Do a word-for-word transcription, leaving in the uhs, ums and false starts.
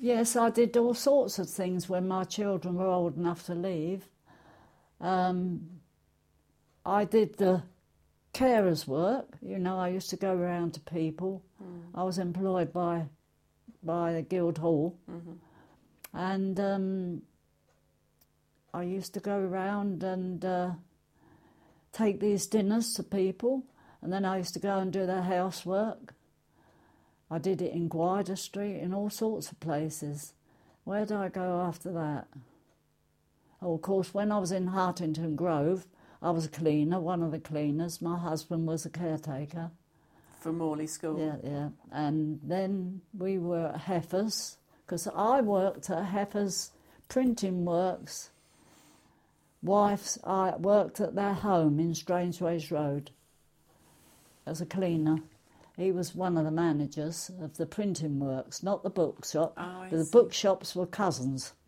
Yes, I did all sorts of things when my children were old enough to leave. Um, I did the carers' work. You know, I used to go around to people. Mm. I was employed by by the Guildhall. Mm-hmm. And um, I used to go around and uh, take these dinners to people. And then I used to go and do their housework. I did it in Gwyder Street, in all sorts of places. Where did I go after that? Oh, of course, when I was in Hartington Grove, I was a cleaner, one of the cleaners. My husband was a caretaker. For Morley School? Yeah, yeah. And then we were at Heifers, because I worked at Heifers Printing Works. Wife's, I worked at their home in Strangeways Road as a cleaner. He was one of the managers of the printing works, not the bookshop. Oh, the bookshops were cousins.